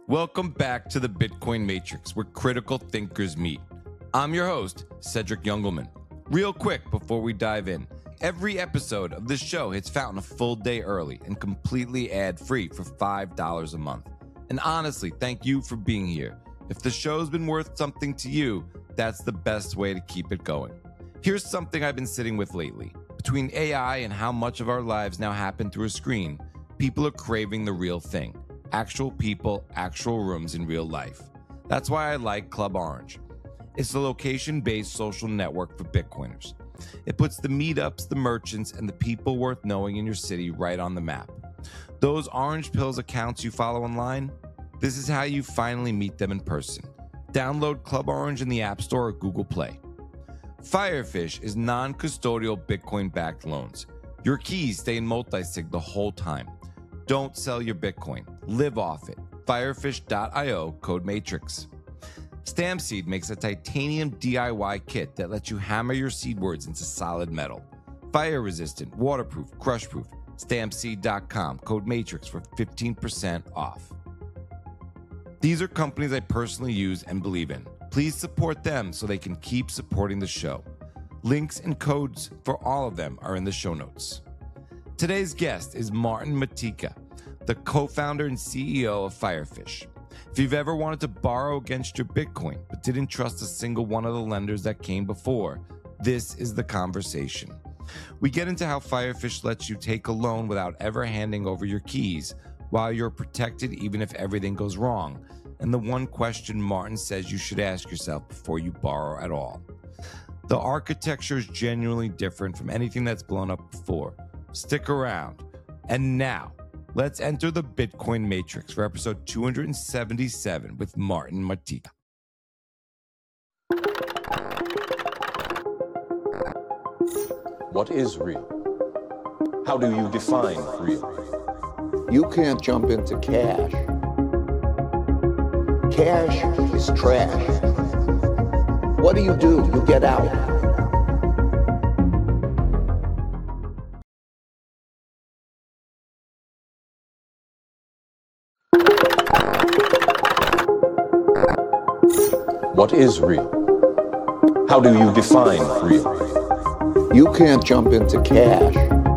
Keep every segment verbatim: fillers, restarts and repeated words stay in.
Welcome back to the Bitcoin Matrix, where critical thinkers meet. I'm your host, Cedric Youngelman. Real quick before we dive in, every episode of this show hits Fountain a full day early and completely ad-free for five dollars a month. And honestly, thank you for being here. If the show's been worth something to you, that's the best way to keep it going. Here's something I've been sitting with lately. Between A I and how much of our lives now happen through a screen, people are craving the real thing. Actual people, actual rooms in real life. That's why I like Club Orange. It's the location-based social network for Bitcoiners. It puts the meetups, the merchants, and the people worth knowing in your city right on the map. Those Orange Pills accounts you follow online, this is how you finally meet them in person. Download Club Orange in the App Store or Google Play. Firefish is non-custodial Bitcoin-backed loans. Your keys stay in multisig the whole time. Don't sell your Bitcoin. Live off it. Firefish dot io, code MATRIX. Stampseed makes a titanium D I Y kit that lets you hammer your seed words into solid metal. Fire-resistant, waterproof, crush-proof. Stampseed dot com, code MATRIX for fifteen percent off. These are companies I personally use and believe in. Please support them so they can keep supporting the show. Links and codes for all of them are in the show notes. Today's guest is Martin Matejka, the co-founder and C E O of Firefish. If you've ever wanted to borrow against your Bitcoin but didn't trust a single one of the lenders that came before, this is the conversation. We get into how Firefish lets you take a loan without ever handing over your keys, while you're protected even if everything goes wrong, and the one question Martin says you should ask yourself before you borrow at all. The architecture is genuinely different from anything that's blown up before. Stick around. And now, let's enter the Bitcoin Matrix for episode two hundred seventy-seven with Martin Matejka. What is real? How do you define real? You can't jump into cash. Cash is trash. What do you do? You get out. What is real? How do you define real? You can't jump into cash.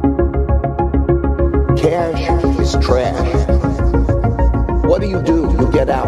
Cash is trash. What do you do? You get out.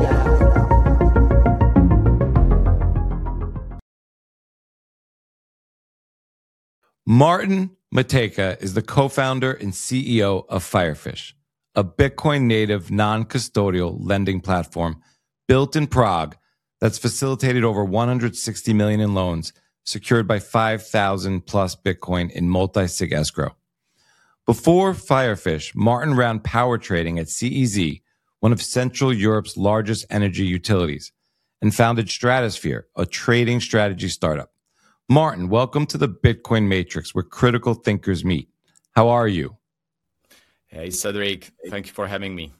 Martin Matejka is the co-founder and C E O of Firefish, a Bitcoin native non-custodial lending platform built in Prague that's facilitated over one hundred sixty million in loans secured by five thousand plus Bitcoin in multi-sig escrow. Before Firefish, Martin ran power trading at C E Z, one of Central Europe's largest energy utilities, and founded Stratosphere, a trading strategy startup. Martin, welcome to the Bitcoin Matrix, where critical thinkers meet. How are you? Hey, Cedric. Thank you for having me.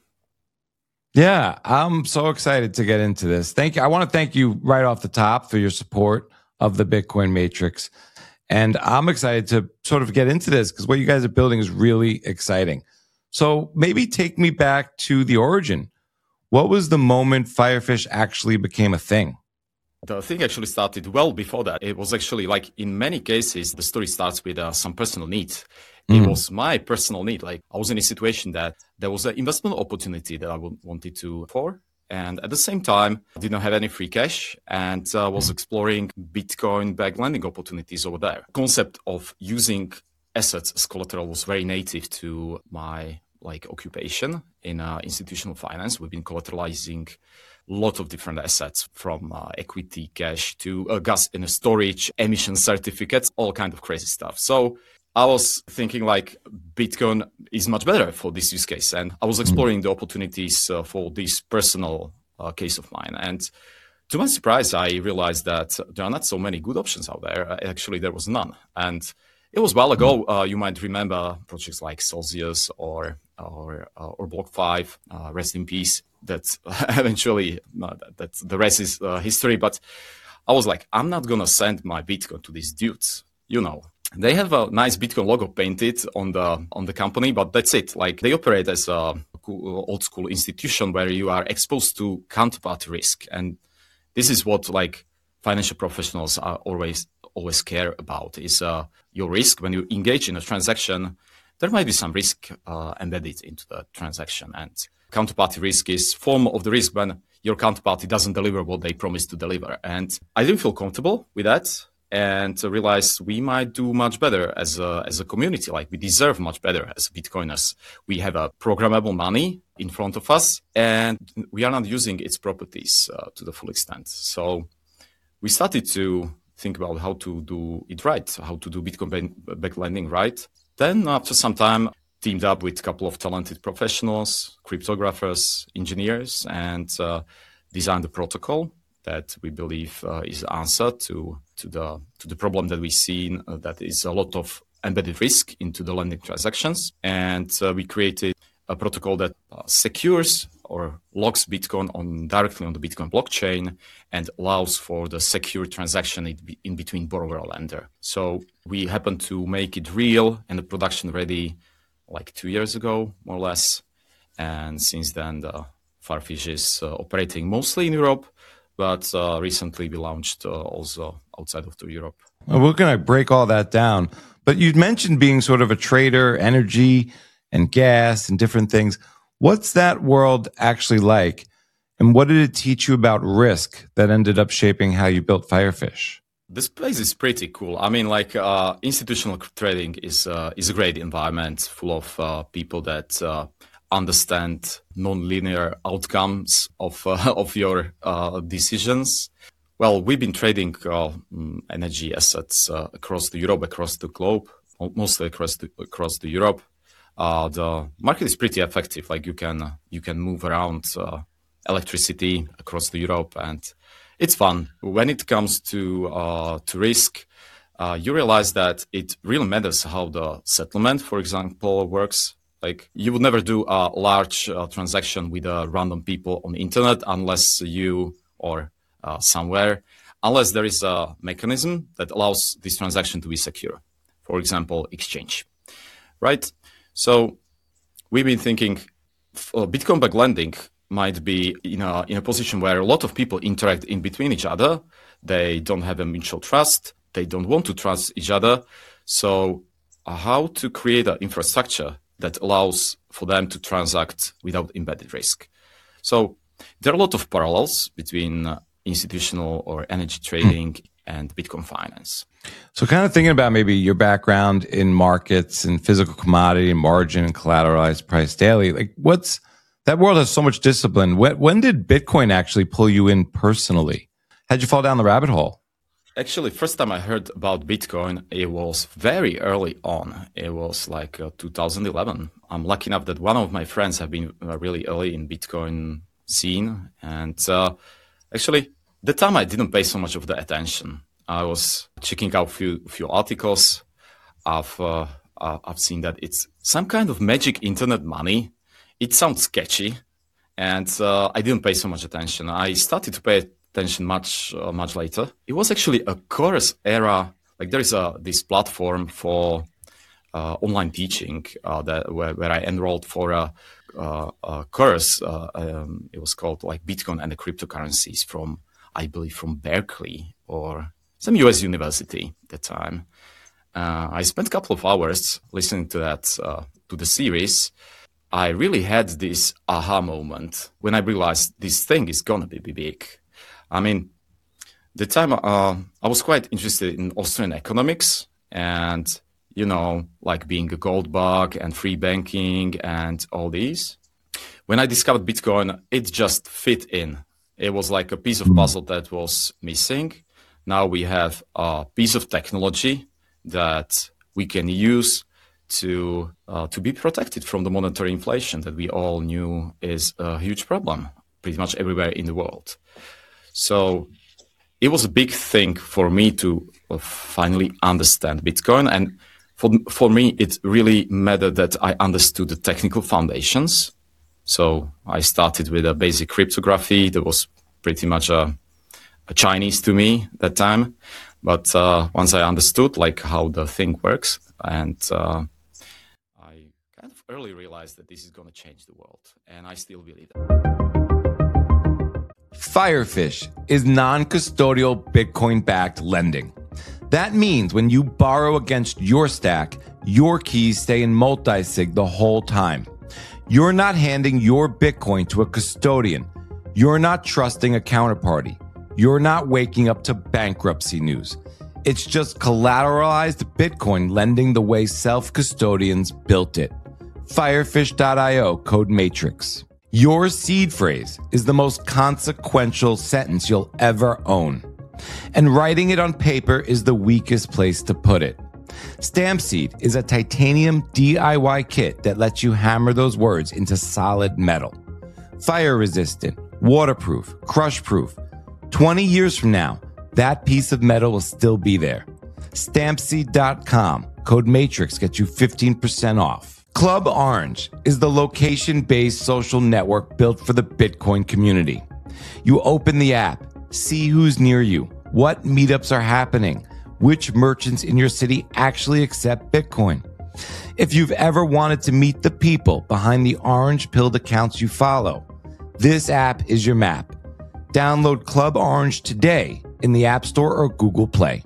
Yeah, I'm so excited to get into this. Thank you. I want to thank you right off the top for your support of the Bitcoin Matrix. And I'm excited to sort of get into this because what you guys are building is really exciting. So maybe take me back to the origin. What was the moment Firefish actually became a thing? The thing actually started well before that. It was actually like in many cases, the story starts with uh, some personal needs. It mm. was my personal need. Like I was in a situation that there was an investment opportunity that I w- wanted to for. And at the same time, I didn't have any free cash and uh, was exploring Bitcoin-backed lending opportunities over there. Concept of using assets as collateral was very native to my like occupation in uh, institutional finance. We've been collateralizing a lot of different assets from uh, equity, cash to uh, gas in a storage, emission certificates, all kind of crazy stuff. So I was thinking like Bitcoin is much better for this use case. And I was exploring the opportunities uh, for this personal uh, case of mine. And to my surprise, I realized that there are not so many good options out there. Uh, actually, there was none. And it was a while ago. Uh, you might remember projects like Celsius or or uh, or BlockFi, uh, rest in peace. That eventually, uh, that, that's the rest is uh, history. But I was like, I'm not going to send my Bitcoin to these dudes. You know, they have a nice Bitcoin logo painted on the on the company, but that's it. Like they operate as a school, old school institution where you are exposed to counterparty risk. And this is what like financial professionals are always always care about is uh, your risk. When you engage in a transaction, there might be some risk uh, embedded into the transaction. And counterparty risk is form of the risk when your counterparty doesn't deliver what they promised to deliver. And I didn't feel comfortable with that and realized we might do much better as a, as a community. Like we deserve much better as Bitcoiners. We have a programmable money in front of us and we are not using its properties uh, to the full extent. So we started to think about how to do it right, how to do Bitcoin-backed lending right. Then after some time, teamed up with a couple of talented professionals, cryptographers, engineers, and uh, designed a protocol that we believe uh, is the answer to, to, the, to the problem that we see, uh, that is a lot of embedded risk into the lending transactions. And uh, we created a protocol that uh, secures or locks Bitcoin on directly on the Bitcoin blockchain and allows for the secure transaction in, in between borrower and lender. So we happened to make it real and production ready like two years ago, more or less. And since then, the Farfetch is uh, operating mostly in Europe, but uh, recently we launched uh, also outside of Europe. Well, we're going to break all that down. But you'd mentioned being sort of a trader, energy and gas and different things. What's that world actually like? And what did it teach you about risk that ended up shaping how you built Farfetch? This place is pretty cool. I mean, like uh, institutional trading is uh, is a great environment full of uh, people that uh, understand non-linear outcomes of uh, of your uh, decisions. Well, we've been trading uh, energy assets uh, across the Europe, across the globe, mostly across the, across the Europe. Uh, the market is pretty effective. Like you can you can move around uh, electricity across the Europe, and it's fun. When it comes to uh, to risk, uh, you realize that it really matters how the settlement, for example, works. Like you would never do a large uh, transaction with uh, random people on the internet unless you or uh, somewhere, unless there is a mechanism that allows this transaction to be secure. For example, exchange, right? So we've been thinking uh, Bitcoin-backed lending might be in a, in a position where a lot of people interact in between each other. They don't have a mutual trust. They don't want to trust each other. So uh, how to create an infrastructure that allows for them to transact without embedded risk. So there are a lot of parallels between uh, institutional or energy trading hmm. and Bitcoin finance. So kind of thinking about maybe your background in markets and physical commodity and margin and collateralized price daily, like what's, that world has so much discipline. When, when did Bitcoin actually pull you in personally? How'd you fall down the rabbit hole? Actually, first time I heard about Bitcoin, it was very early on. It was like uh, two thousand eleven. I'm lucky enough that one of my friends have been uh, really early in Bitcoin scene. And uh, actually, the time I didn't pay so much of the attention. I was checking out a few, few articles. I've, uh, I've seen that it's some kind of magic internet money. It sounds sketchy, and uh, I didn't pay so much attention. I started to pay attention much, uh, much later. It was actually a course era. Like there is a this platform for uh, online teaching uh, that where, where I enrolled for a, uh, a course. Uh, um, it was called like Bitcoin and the Cryptocurrencies from, I believe, from Berkeley or some U S university at the time. Uh, I spent a couple of hours listening to that, uh, to the series. I really had this aha moment when I realized this thing is gonna be big. I mean, the time uh, I was quite interested in Austrian economics and, you know, like being a gold bug and free banking and all these. When I discovered Bitcoin, it just fit in. It was like a piece of puzzle that was missing. Now we have a piece of technology that we can use to uh, to be protected from the monetary inflation that we all knew is a huge problem pretty much everywhere in the world. So it was a big thing for me to uh, finally understand Bitcoin. And for, for me, it really mattered that I understood the technical foundations. So I started with a basic cryptography that was pretty much a, a Chinese to me at that time. But uh, once I understood like how the thing works, and uh, I kind of early realized that this is going to change the world, and I still believe that. Firefish is non-custodial Bitcoin-backed lending. That means when you borrow against your stack, your keys stay in multi-sig the whole time. You're not handing your Bitcoin to a custodian. You're not trusting a counterparty. You're not waking up to bankruptcy news. It's just collateralized Bitcoin lending the way self-custodians built it. Firefish dot io, code MATRIX. Your seed phrase is the most consequential sentence you'll ever own. And writing it on paper is the weakest place to put it. Stampseed is a titanium D I Y kit that lets you hammer those words into solid metal. Fire resistant, waterproof, crush proof. twenty years from now, that piece of metal will still be there. Stampseed dot com, code MATRIX gets you fifteen percent off. Club Orange is the location-based social network built for the Bitcoin community. You open the app, see who's near you, what meetups are happening, which merchants in your city actually accept Bitcoin. If you've ever wanted to meet the people behind the orange-pilled accounts you follow, this app is your map. Download Club Orange today in the App Store or Google Play.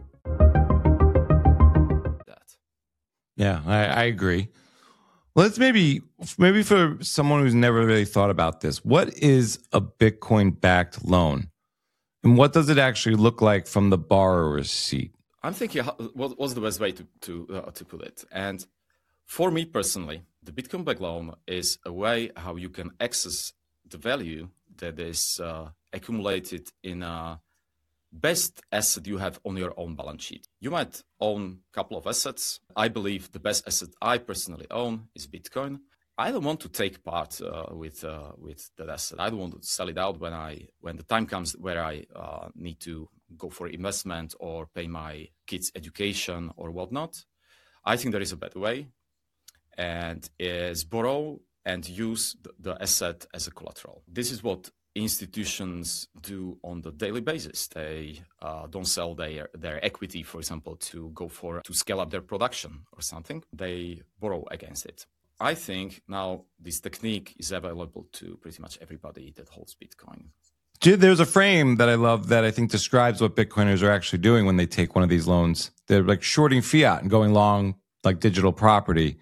Yeah, I, I agree. Let's maybe, maybe for someone who's never really thought about this, what is a Bitcoin-backed loan? And what does it actually look like from the borrower's seat? I'm thinking, how, what, what's the best way to to, uh, to put it? And for me personally, the Bitcoin-backed loan is a way how you can access the value that is uh, accumulated in a best asset you have on your own balance sheet. You might own a couple of assets. I believe the best asset I personally own is Bitcoin. I don't want to take part uh, with uh, with that asset. I don't want to sell it out when I when the time comes where I uh, need to go for investment or pay my kids' education or whatnot. I think there is a better way, and is borrow and use the, the asset as a collateral. This is what institutions do on the daily basis. They uh, don't sell their their equity, for example, to go for to scale up their production or something. They borrow against it. I think now this technique is available to pretty much everybody that holds Bitcoin. There's a frame that I love that I think describes what Bitcoiners are actually doing when they take one of these loans. They're like shorting fiat and going long like digital property.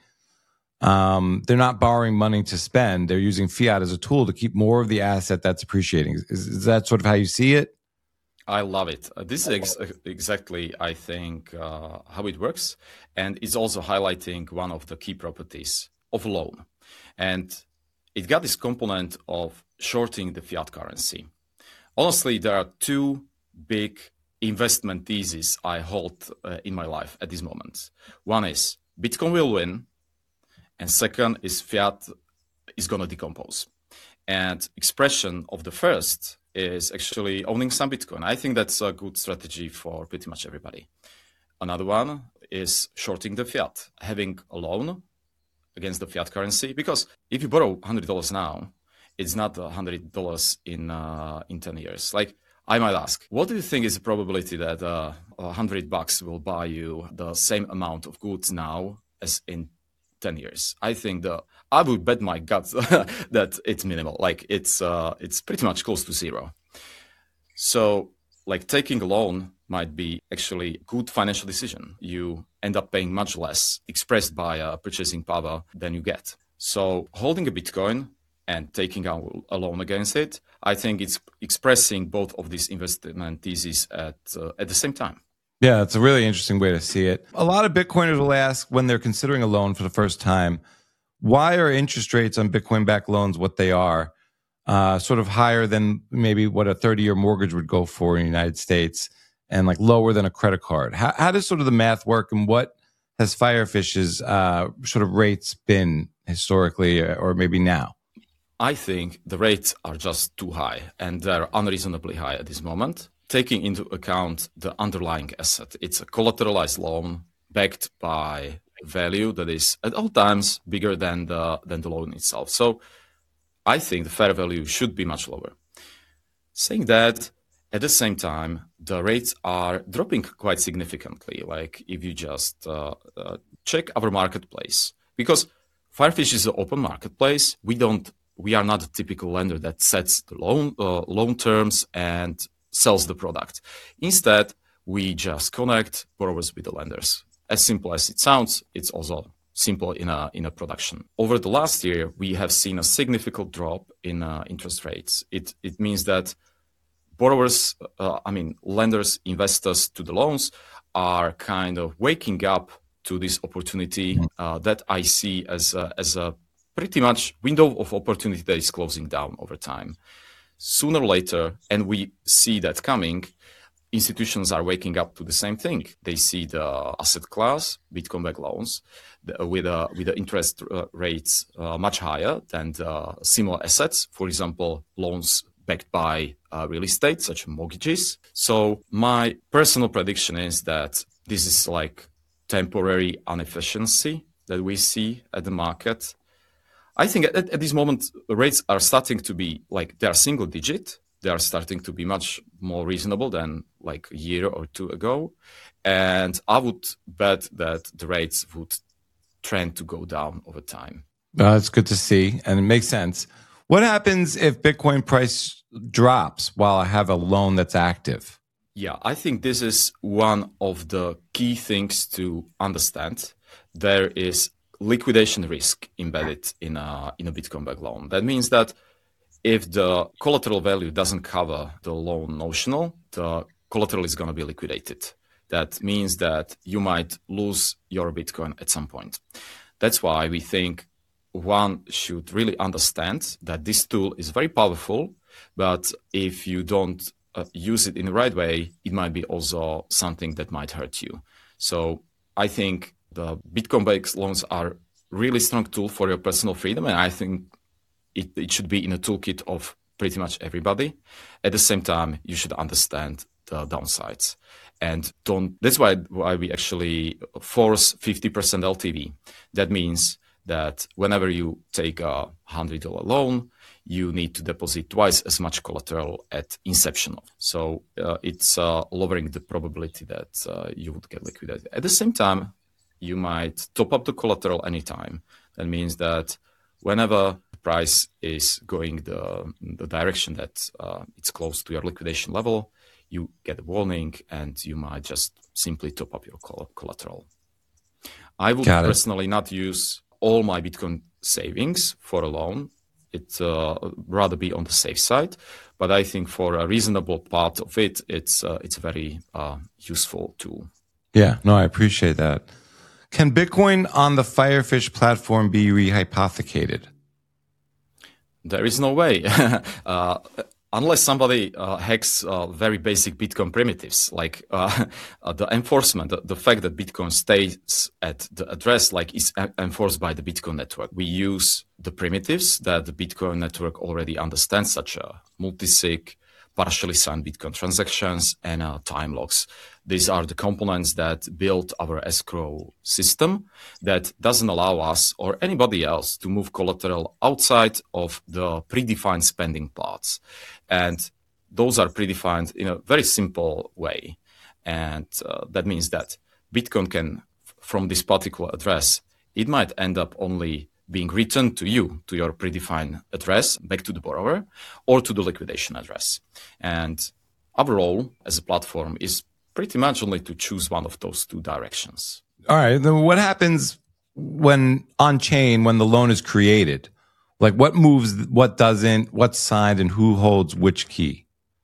Um, they're not borrowing money to spend. They're using fiat as a tool to keep more of the asset that's appreciating. Is, is that sort of how you see it? I love it. Uh, this is ex- exactly, I think, uh, how it works. And it's also highlighting one of the key properties of a loan. And it got this component of shorting the fiat currency. Honestly, there are two big investment theses I hold uh, in my life at this moment. One is Bitcoin will win. And second is fiat is going to decompose. And expression of the first is actually owning some Bitcoin. I think that's a good strategy for pretty much everybody. Another one is shorting the fiat, having a loan against the fiat currency. Because if you borrow one hundred dollars now, it's not one hundred dollars in uh, in ten years. Like, I might ask, what do you think is the probability that uh, one hundred bucks will buy you the same amount of goods now as in ten years? I think the I would bet my guts that it's minimal. Like it's uh, it's pretty much close to zero. So like taking a loan might be actually a good financial decision. You end up paying much less expressed by uh, purchasing power than you get. So holding a Bitcoin and taking out a loan against it, I think it's expressing both of these investment theses at uh, at the same time. Yeah, it's a really interesting way to see it. A lot of Bitcoiners will ask when they're considering a loan for the first time, why are interest rates on Bitcoin-backed loans what they are, uh, sort of higher than maybe what a thirty-year mortgage would go for in the United States and like lower than a credit card? How, how does sort of the math work, and what has Firefish's uh, sort of rates been historically or maybe now? I think the rates are just too high, and they're unreasonably high at this moment, taking into account the underlying asset. It's a collateralized loan backed by value that is at all times bigger than the than the loan itself. So I think the fair value should be much lower. Saying that, at the same time, the rates are dropping quite significantly. Like if you just uh, uh, check our marketplace, because Firefish is an open marketplace. We don't, we are not a typical lender that sets the loan, uh, loan terms and sells the product. Instead, we just connect borrowers with the lenders. As simple as it sounds, it's also simple in a in a production. Over the last year, we have seen a significant drop in uh, interest rates. It it means that borrowers, uh, I mean lenders, investors to the loans are kind of waking up to this opportunity uh, that I see as a, as a pretty much window of opportunity that is closing down over time. Sooner or later, and we see that coming, institutions are waking up to the same thing. They see the asset class, Bitcoin-backed loans, the, with, a, with the interest uh, rates uh, much higher than the similar assets, for example, loans backed by uh, real estate, such as mortgages. So my personal prediction is that this is like temporary inefficiency that we see at the market. I think at, at this moment, rates are starting to be like, they are single digit. They are starting to be much more reasonable than like a year or two ago. And I would bet that the rates would trend to go down over time. Uh, that's good to see. And it makes sense. What happens if Bitcoin price drops while I have a loan that's active? Yeah, I think this is one of the key things to understand. There is liquidation risk embedded in a, in a Bitcoin-backed loan. That means that if the collateral value doesn't cover the loan notional, the collateral is going to be liquidated. That means that you might lose your Bitcoin at some point. That's why we think one should really understand that this tool is very powerful, but if you don't uh, use it in the right way, it might be also something that might hurt you. So I think the Bitcoin-based loans are really strong tool for your personal freedom, and I think It, it should be in a toolkit of pretty much everybody. At the same time, you should understand the downsides. And don't, that's why, why we actually force fifty percent L T V. That means that whenever you take a one hundred dollars loan, you need to deposit twice as much collateral at inception. So uh, it's uh, lowering the probability that uh, you would get liquidated. At the same time, you might top up the collateral anytime. That means that whenever price is going the, the direction that uh, it's close to your liquidation level, you get a warning and you might just simply top up your collateral. I would personally not use all my Bitcoin savings for a loan. It uh, rather be on the safe side, but I think for a reasonable part of it, it's uh, it's a very uh, useful tool. Yeah, no, I appreciate that. Can Bitcoin on the Firefish platform be rehypothecated? There is no way, uh, unless somebody uh, hacks uh, very basic Bitcoin primitives, like uh, uh, the enforcement, the, the fact that Bitcoin stays at the address like is enforced by the Bitcoin network. We use the primitives that the Bitcoin network already understands, such as multisig, partially signed Bitcoin transactions, and uh, time locks. These are the components that build our escrow system that doesn't allow us or anybody else to move collateral outside of the predefined spending parts. And those are predefined in a very simple way. And uh, that means that Bitcoin can, from this particular address, it might end up only being returned to you, to your predefined address, back to the borrower, or to the liquidation address. And our role as a platform is pretty much only to choose one of those two directions. All right. Then what happens when on chain, when the loan is created? Like what moves, what doesn't, what's signed, and who holds which key?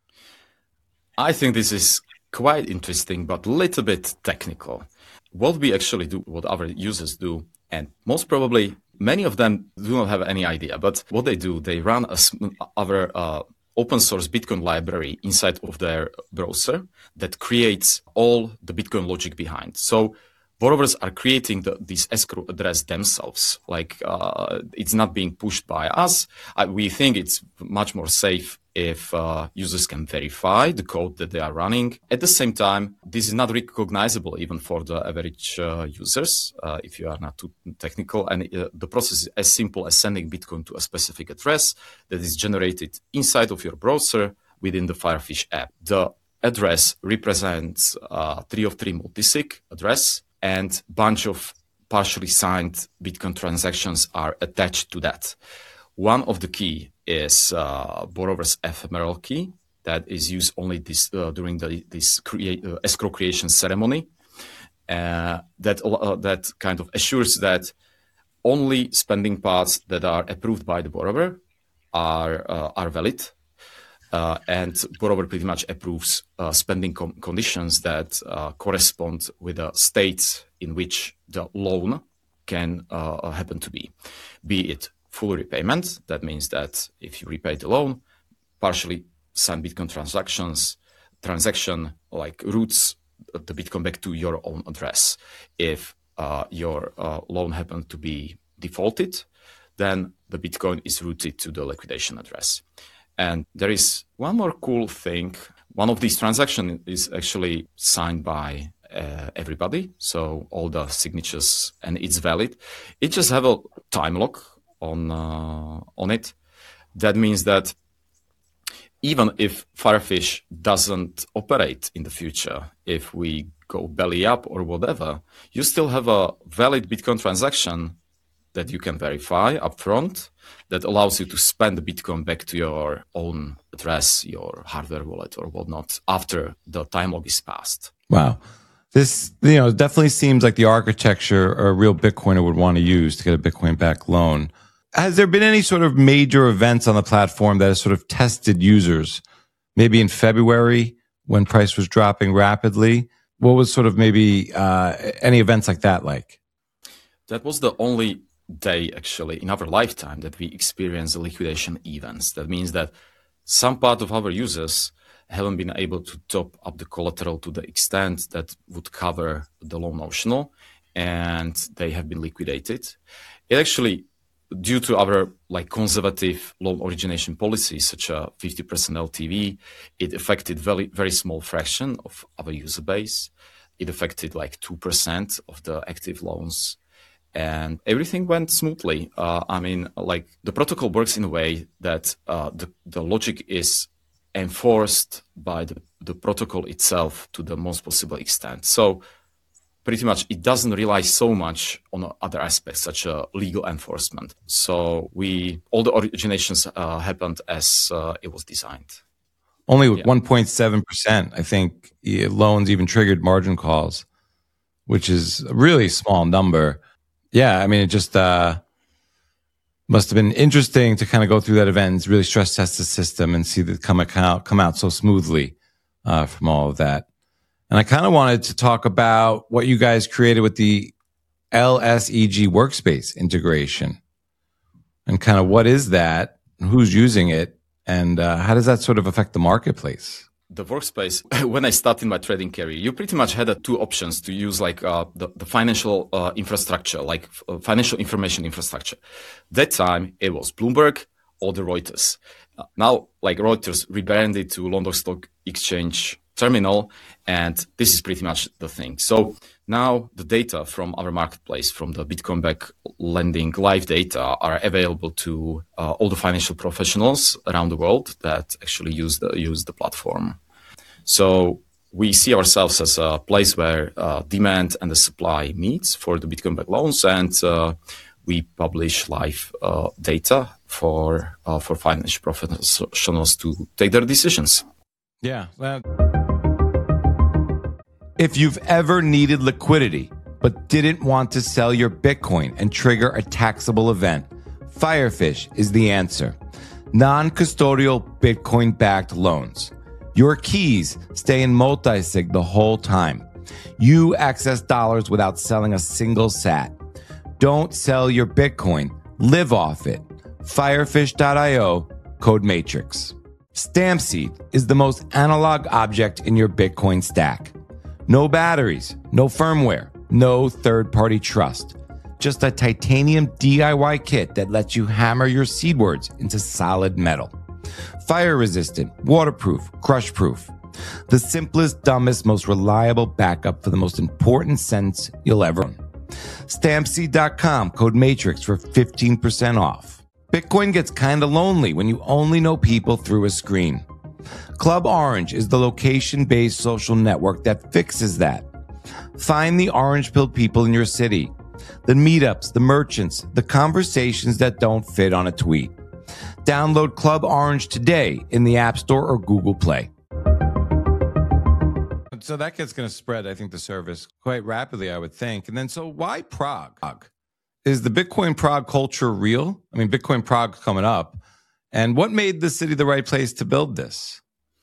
I think this is quite interesting, but a little bit technical. What we actually do, what our users do, and most probably many of them do not have any idea, but what they do, they run a, our uh, open source Bitcoin library inside of their browser that creates all the Bitcoin logic behind. So borrowers are creating the, this escrow address themselves. Like uh, it's not being pushed by us. I, we think it's much more safe if uh, users can verify the code that they are running. At the same time, this is not recognizable even for the average uh, users, uh, if you are not too technical. And uh, the process is as simple as sending Bitcoin to a specific address that is generated inside of your browser within the Firefish app. The address represents a three of three multisig address and bunch of partially signed Bitcoin transactions are attached to that. One of the key is uh, borrower's ephemeral key that is used only this uh, during the, this create, uh, escrow creation ceremony. Uh, that uh, that kind of assures that only spending paths that are approved by the borrower are uh, are valid, uh, and borrower pretty much approves uh, spending com- conditions that uh, correspond with the state in which the loan can uh, happen to be. Be it full repayment, that means that if you repay the loan, partially signed Bitcoin transactions, transaction like routes the Bitcoin back to your own address. If uh, your uh, loan happened to be defaulted, then the Bitcoin is routed to the liquidation address. And there is one more cool thing. One of these transactions is actually signed by uh, everybody, so all the signatures, and it's valid. It just have a time lock on uh, on it. That means that even if Firefish doesn't operate in the future, if we go belly up or whatever, you still have a valid Bitcoin transaction that you can verify upfront that allows you to spend the Bitcoin back to your own address, your hardware wallet or whatnot after the time log is passed. Wow. This, you know, definitely seems like the architecture a real Bitcoiner would want to use to get a Bitcoin-backed loan. Has there been any sort of major events on the platform that has sort of tested users? Maybe in February when price was dropping rapidly? What was sort of maybe uh, any events like that like? That was the only day actually in our lifetime that we experienced liquidation events. That means that some part of our users haven't been able to top up the collateral to the extent that would cover the loan notional, and they have been liquidated. It actually, due to our like conservative loan origination policy, such a fifty percent L T V, it affected very, very small fraction of our user base. It affected like two percent of the active loans, and everything went smoothly. Uh, I mean, like the protocol works in a way that uh, the, the logic is enforced by the, the protocol itself to the most possible extent. So pretty much it doesn't rely so much on other aspects, such as legal enforcement. So we all the originations uh, happened as uh, it was designed. Only with Yeah. one point seven percent, I think, eh, loans even triggered margin calls, which is a really small number. Yeah, I mean, it just uh, must have been interesting to kind of go through that event and really stress test the system and see that come out, come out so smoothly uh, from all of that. And I kind of wanted to talk about what you guys created with the L S E G workspace integration and kind of what is that, and who's using it, and uh, how does that sort of affect the marketplace? The workspace, when I started my trading career, you pretty much had uh, two options to use like uh, the, the financial uh, infrastructure, like uh, financial information infrastructure. That time it was Bloomberg or the Reuters. Uh, now, like Reuters rebranded to London Stock Exchange Terminal, and this is pretty much the thing. So now the data from our marketplace, from the Bitcoin back lending live data, are available to uh, all the financial professionals around the world that actually use the use the platform. So we see ourselves as a place where uh, demand and the supply meets for the Bitcoin back loans, and uh, we publish live uh, data for uh, for financial professionals to take their decisions. Yeah. Well, if you've ever needed liquidity but didn't want to sell your Bitcoin and trigger a taxable event, Firefish is the answer. Non-custodial Bitcoin-backed loans. Your keys stay in multi-sig the whole time. You access dollars without selling a single sat. Don't sell your Bitcoin. Live off it. Firefish dot io, code MATRIX. Stampseed is the most analog object in your Bitcoin stack. No batteries, no firmware, no third-party trust. Just a titanium D I Y kit that lets you hammer your seed words into solid metal. Fire-resistant, waterproof, crush-proof. The simplest, dumbest, most reliable backup for the most important sentence you'll ever own. Stampseed dot com, code MATRIX for fifteen percent off. Bitcoin gets kinda lonely when you only know people through a screen. Club Orange is the location-based social network that fixes that. Find the orange-pilled people in your city. The meetups, the merchants, the conversations that don't fit on a tweet. Download Club Orange today in the App Store or Google Play. So that gets going to spread, I think, the service quite rapidly, I would think. And then, so why Prague? Is the Bitcoin Prague culture real? I mean, Bitcoin Prague coming up. And what made the city the right place to build this?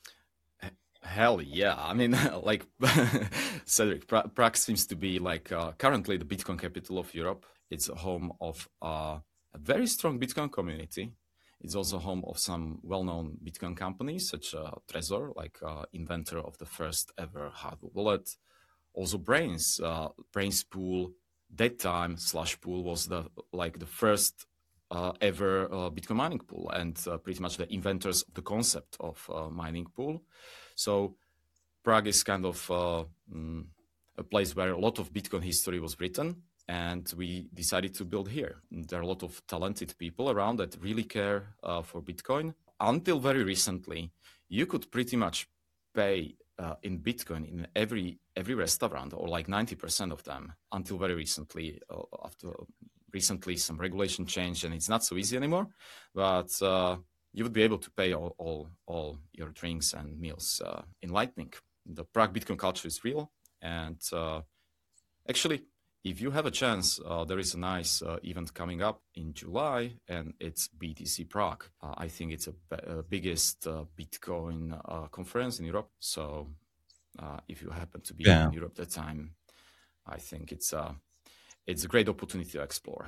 Hell yeah. I mean, like, Cedric, pra- Prague seems to be like uh, currently the Bitcoin capital of Europe. It's a home of uh, a very strong Bitcoin community. It's also home of some well-known Bitcoin companies, such as uh, Trezor, like uh, inventor of the first ever hardware wallet. Also Brains, uh, Brains Pool, that time slash pool was the like the first uh, ever uh, Bitcoin mining pool, and uh, pretty much the inventors of the concept of uh, mining pool. So Prague is kind of uh, mm, a place where a lot of Bitcoin history was written, and we decided to build here. There are a lot of talented people around that really care uh, for Bitcoin. Until very recently, you could pretty much pay uh, in Bitcoin in every every restaurant, or like ninety percent of them. Until very recently, uh, after recently some regulation changed, and it's not so easy anymore. But uh, you would be able to pay all all, all your drinks and meals uh, in Lightning. The Prague Bitcoin culture is real, and uh, actually, if you have a chance, uh, there is a nice uh, event coming up in July, and it's B T C Prague. Uh, I think it's a, a biggest uh, Bitcoin uh, conference in Europe. So uh, if you happen to be yeah. in Europe at that time, I think it's uh, it's a great opportunity to explore.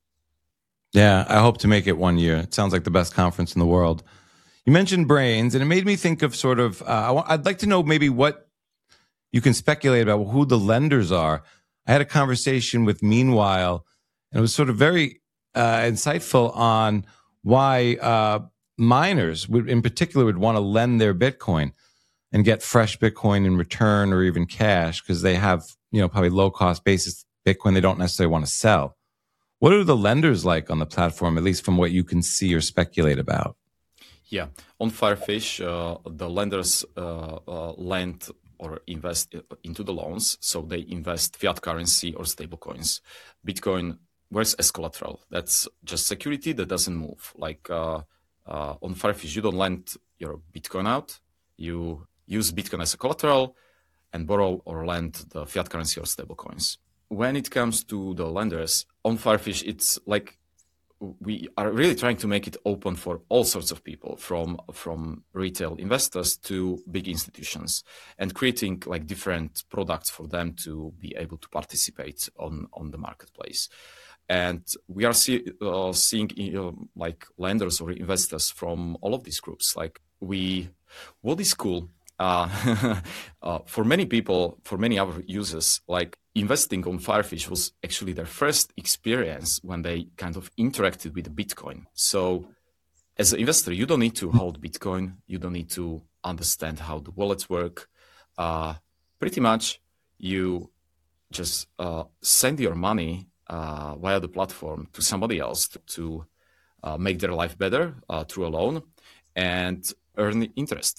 Yeah, I hope to make it one year. It sounds like the best conference in the world. You mentioned Brains, and it made me think of sort of, uh, I'd like to know maybe what you can speculate about who the lenders are. I had a conversation with Meanwhile, and it was sort of very uh, insightful on why uh, miners, would, in particular, would want to lend their Bitcoin and get fresh Bitcoin in return, or even cash, because they have, you know, probably low-cost basis Bitcoin they don't necessarily want to sell. What are the lenders like on the platform, at least from what you can see or speculate about? Yeah, on Firefish, uh, the lenders uh, uh, lend or invest into the loans. So they invest fiat currency or stable coins. Bitcoin works as collateral. That's just security that doesn't move. Like uh, uh, on Firefish, you don't lend your Bitcoin out. You use Bitcoin as a collateral and borrow or lend the fiat currency or stable coins. When it comes to the lenders, on Firefish, it's like we are really trying to make it open for all sorts of people, from from retail investors to big institutions, and creating like different products for them to be able to participate on, on the marketplace. And we are see, uh, seeing uh, like lenders or investors from all of these groups. Like we, what is cool uh, uh, for many people, for many other users, like investing on Firefish was actually their first experience when they kind of interacted with Bitcoin. So as an investor, you don't need to hold Bitcoin. You don't need to understand how the wallets work. Uh, pretty much you just uh, send your money uh, via the platform to somebody else to, to uh, make their life better uh, through a loan and earn interest.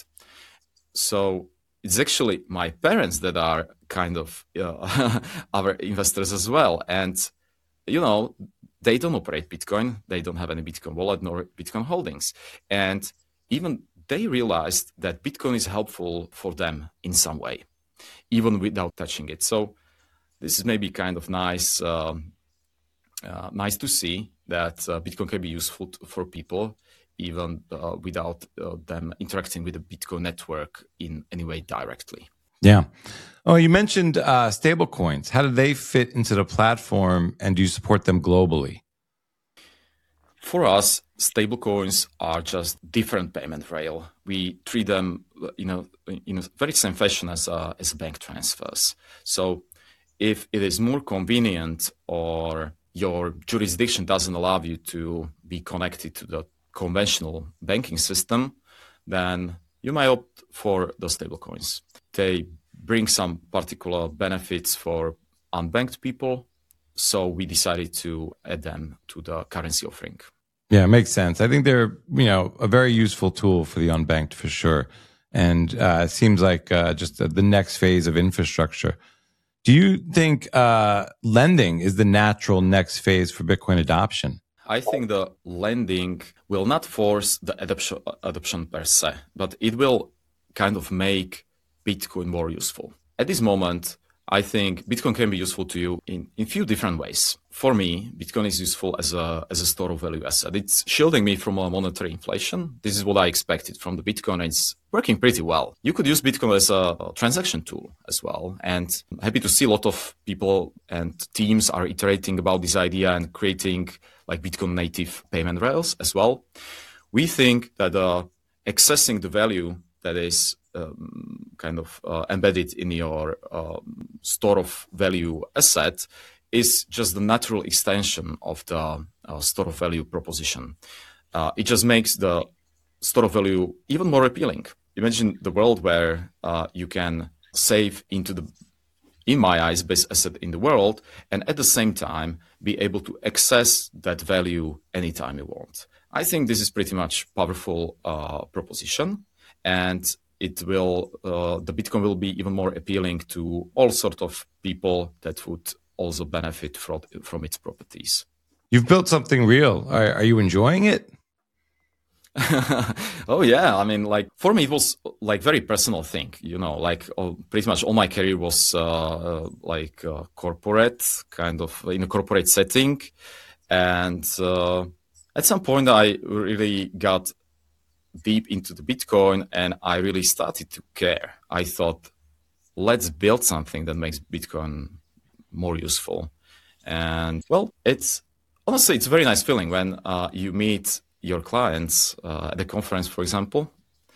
So it's actually my parents that are kind of uh, our investors as well. And, you know, they don't operate Bitcoin. They don't have any Bitcoin wallet nor Bitcoin holdings. And even they realized that Bitcoin is helpful for them in some way, even without touching it. So this is maybe kind of nice, um, uh, nice to see that uh, Bitcoin can be useful t- for people, even uh, without uh, them interacting with the Bitcoin network in any way directly. Yeah. Oh, you mentioned uh, stable coins. How do they fit into the platform, and do you support them globally? For us, stable coins are just different payment rail. We treat them, you know, in a very same fashion as uh, as bank transfers. So if it is more convenient or your jurisdiction doesn't allow you to be connected to the conventional banking system, then you might opt for the stablecoins. They bring some particular benefits for unbanked people, so we decided to add them to the currency offering. Yeah, it makes sense. I think they're, you know, a very useful tool for the unbanked for sure. And uh, it seems like uh, just the next phase of infrastructure Do you think uh, lending is the natural next phase for Bitcoin adoption? I think the lending will not force the adoption, adoption per se, but it will kind of make Bitcoin more useful. At this moment, I think Bitcoin can be useful to you in a few different ways. For me, Bitcoin is useful as a as a store of value asset. It's shielding me from a monetary inflation. This is what I expected from the Bitcoin, and it's working pretty well. You could use Bitcoin as a, a transaction tool as well. And I'm happy to see a lot of people and teams are iterating about this idea and creating like Bitcoin native payment rails as well. We think that uh, accessing the value that is um, kind of uh, embedded in your um, store of value asset is just the natural extension of the uh, store of value proposition. Uh, it just makes the store of value even more appealing. Imagine the world where uh, you can save into the, in my eyes, best asset in the world, and at the same time be able to access that value anytime you want. I think this is pretty much powerful uh, proposition, and it will uh, the Bitcoin will be even more appealing to all sorts of people that would also benefit from from its properties. You've built something real. Are, are you enjoying it? Oh yeah, I mean, like for me, it was like very personal thing. You know, like all, pretty much all my career was uh, like uh, corporate, kind of in a corporate setting, and uh, at some point, I really got deep into the Bitcoin, and I really started to care. I thought, let's build something that makes Bitcoin more useful. And well, it's honestly, it's a very nice feeling when uh, you meet your clients uh, at a conference, for example,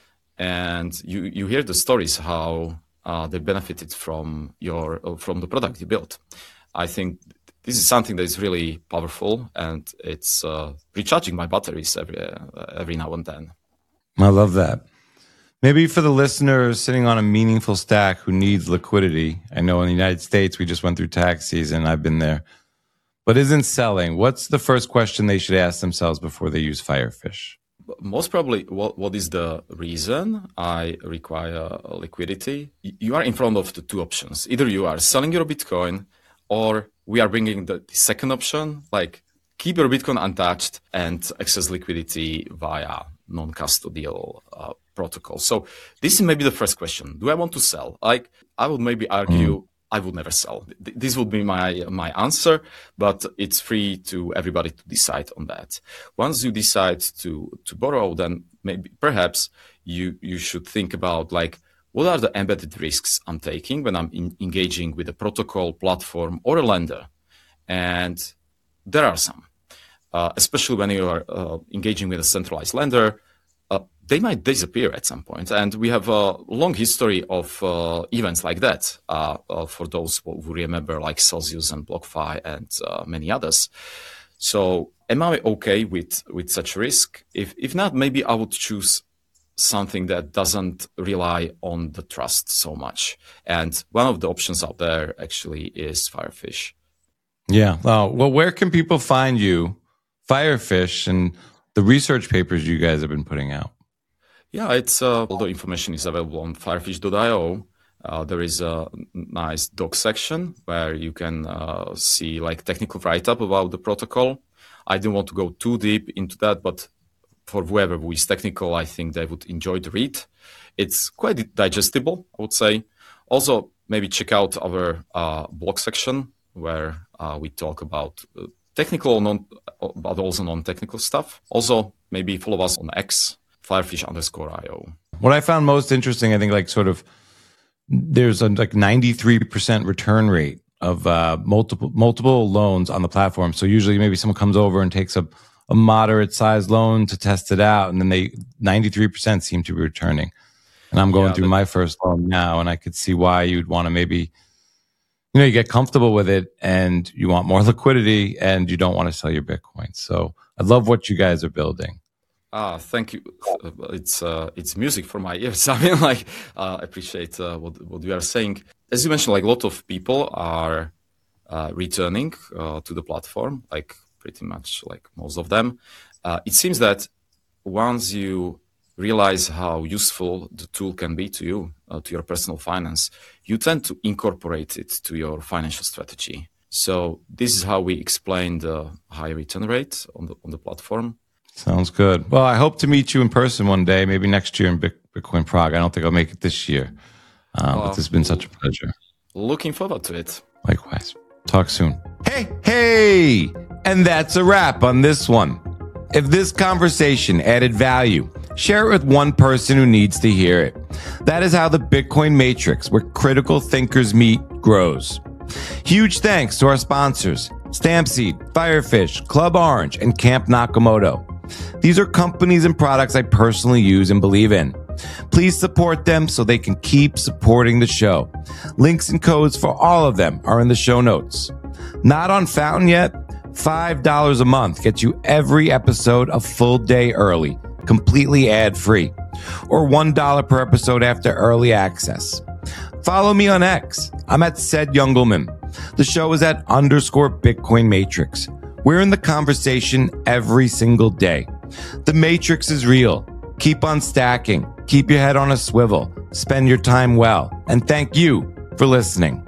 and you, you hear the stories how uh, they benefited from your uh, from the product you built. I think this is something that is really powerful, and it's uh, recharging my batteries every uh, every now and then. I love that. Maybe for the listeners sitting on a meaningful stack who needs liquidity. I know in the United States, we just went through tax season. I've been there. But isn't selling, what's the first question they should ask themselves before they use Firefish? Most probably, what, what is the reason I require liquidity? You are in front of the two options. Either you are selling your Bitcoin, or we are bringing the, the second option, like keep your Bitcoin untouched and access liquidity via non-custodial uh, protocol. So this is maybe the first question. Do I want to sell? Like I would maybe argue mm. I would never sell. This would be my my answer, but it's free to everybody to decide on that. Once you decide to to borrow, then maybe perhaps you you should think about like what are the embedded risks I'm taking when I'm in, engaging with a protocol, platform, or a lender, and there are some. Uh, especially when you are uh, engaging with a centralized lender, uh, they might disappear at some point. And we have a long history of uh, events like that uh, uh, for those who remember, like Celsius and BlockFi and uh, many others. So am I okay with, with such risk? If, if not, maybe I would choose something that doesn't rely on the trust so much. And one of the options out there actually is Firefish. Yeah. Uh, well, where can people find you? Firefish and the research papers you guys have been putting out. Yeah, it's uh, all the information is available on firefish dot io. Uh, there is a nice doc section where you can uh, see like technical write-up about the protocol. I didn't want to go too deep into that, but for whoever who is technical, I think they would enjoy the read. It's quite digestible, I would say. Also, maybe check out our uh, blog section where uh, we talk about uh, technical, non, but also non-technical stuff. Also, maybe follow us on X, firefish underscore io. What I found most interesting, I think, like sort of, there's a like ninety-three percent return rate of uh, multiple multiple loans on the platform. So usually, maybe someone comes over and takes a a moderate sized loan to test it out, and then they ninety-three percent seem to be returning. And I'm going yeah, through my first loan now, and I could see why you'd want to maybe. You know, you get comfortable with it and you want more liquidity and you don't want to sell your Bitcoin. So I love what you guys are building. Ah, thank you. It's uh, it's music for my ears. I mean, like, uh, I appreciate uh, what, what you are saying. As you mentioned, like a lot of people are uh, returning uh, to the platform, like pretty much like most of them. Uh, it seems that once you realize how useful the tool can be to you, uh, to your personal finance, you tend to incorporate it to your financial strategy. So this is how we explain the high return rate on the on the platform. Sounds good. Well, I hope to meet you in person one day, maybe next year in Bitcoin Prague. I don't think I'll make it this year, um, uh, but it's been such a pleasure. Looking forward to it. Likewise. Talk soon. Hey, hey! And that's a wrap on this one. If this conversation added value, share it with one person who needs to hear it. That is how the Bitcoin Matrix, where critical thinkers meet, grows. Huge thanks to our sponsors, Stampseed, Firefish, Club Orange, and Camp Nakamoto. These are companies and products I personally use and believe in. Please support them so they can keep supporting the show. Links and codes for all of them are in the show notes. Not on Fountain yet? five dollars a month gets you every episode a full day early, completely ad-free, or one dollar per episode after early access. Follow me on X. I'm at Ced Youngelman. The show is at underscore Bitcoin Matrix. We're in the conversation every single day. The Matrix is real. Keep on stacking. Keep your head on a swivel. Spend your time well. And thank you for listening.